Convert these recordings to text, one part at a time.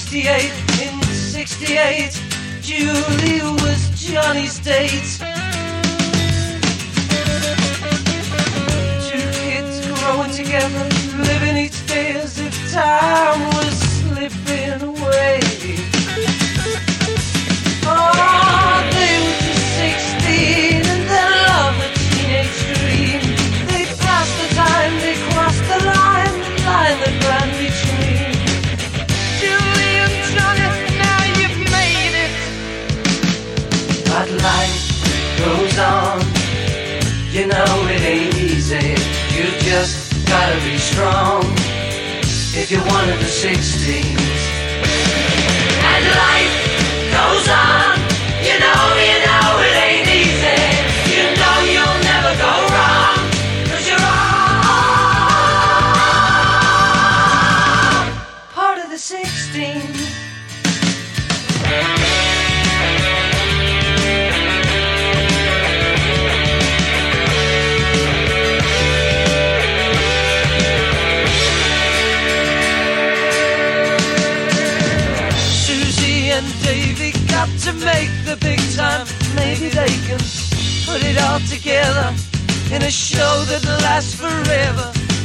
68, in 68, Julie was Johnny's date. Two kids growing together, living each day as if time was slipping away. Oh, they were just 16 and they loved a teenage dream. They passed the time, they crossed the line that ran between Julie and Johnny. Now you've made it. But life goes on, you know it ain't easy. You just gotta be strong if you're one of the 16s. And life goes on, you know it ain't easy. You know you'll never go wrong, 'cause you're all part of the 16. Davey got to make the big time. Maybe they can put it all together in a show that lasts forever.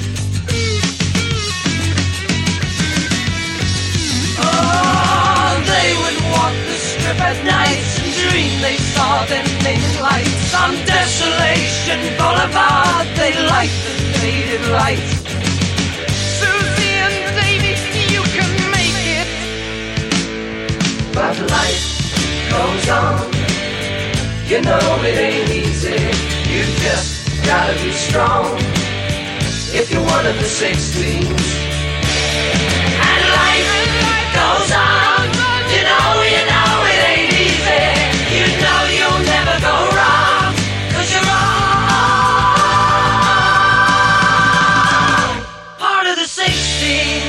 Oh, they would walk the strip at night and dream they saw them naming lights on Desolation Boulevard. They light the faded lights. Susie and Davey, you can make it. But life goes on, you know it ain't easy. You just gotta be strong if you're one of the 16s. And life goes on, you know it ain't easy. You know you'll never go wrong, 'cause you're all part of the 16s.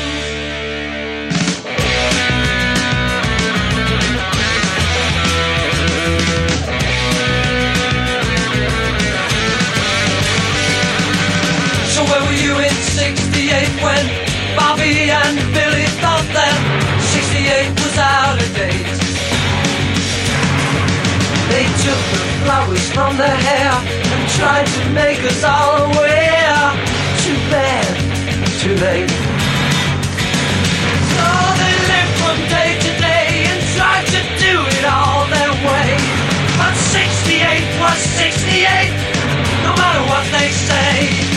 In 68 when Bobby and Billy thought that 68 was out of date. They took the flowers from their hair and tried to make us all aware. Too bad, too late. So they lived from day to day and tried to do it all their way. But 68 was 68, no matter what they say.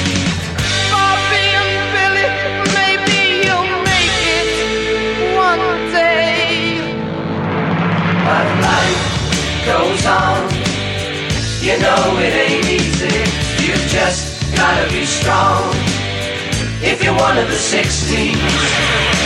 But life goes on, you know it ain't easy. You just gotta be strong if you're one of the 16s.